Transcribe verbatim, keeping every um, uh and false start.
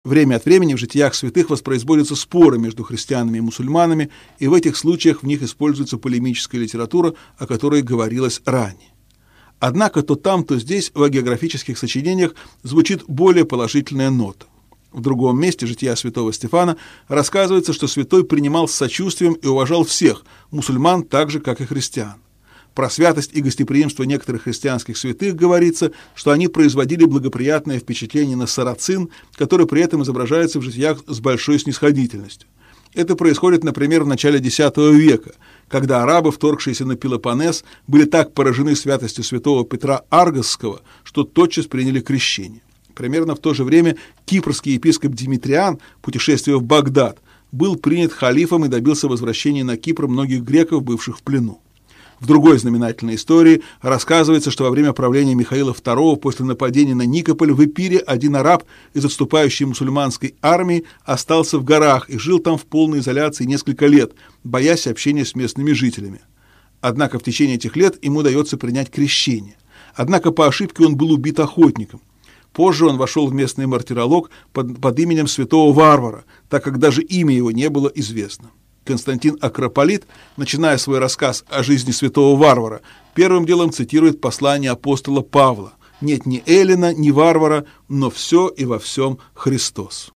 Время от времени в житиях святых воспроизводятся споры между христианами и мусульманами, и в этих случаях в них используется полемическая литература, о которой говорилось ранее. Однако то там, то здесь в агеографических сочинениях звучит более положительная нота. В другом месте «Жития святого Стефана» рассказывается, что святой принимал с сочувствием и уважал всех, мусульман так же, как и христиан. Про святость и гостеприимство некоторых христианских святых говорится, что они производили благоприятное впечатление на сарацин, который при этом изображается в житиях с большой снисходительностью. Это происходит, например, в начале десятого века, когда арабы, вторгшиеся на Пелопоннес, были так поражены святостью святого Петра Аргосского, что тотчас приняли крещение. Примерно в то же время кипрский епископ Димитриан, путешествуя в Багдад, был принят халифом и добился возвращения на Кипр многих греков, бывших в плену. В другой знаменательной истории рассказывается, что во время правления Михаила второго после нападения на Никополь в Эпире один араб из отступающей мусульманской армии остался в горах и жил там в полной изоляции несколько лет, боясь общения с местными жителями. Однако в течение этих лет ему удается принять крещение. Однако по ошибке он был убит охотником. Позже он вошел в местный мартиролог под, под именем святого Варвара, так как даже имя его не было известно. Константин Акрополит, начиная свой рассказ о жизни святого Варвара, первым делом цитирует послание апостола Павла: «Нет ни Эллина, ни варвара, но все и во всем Христос».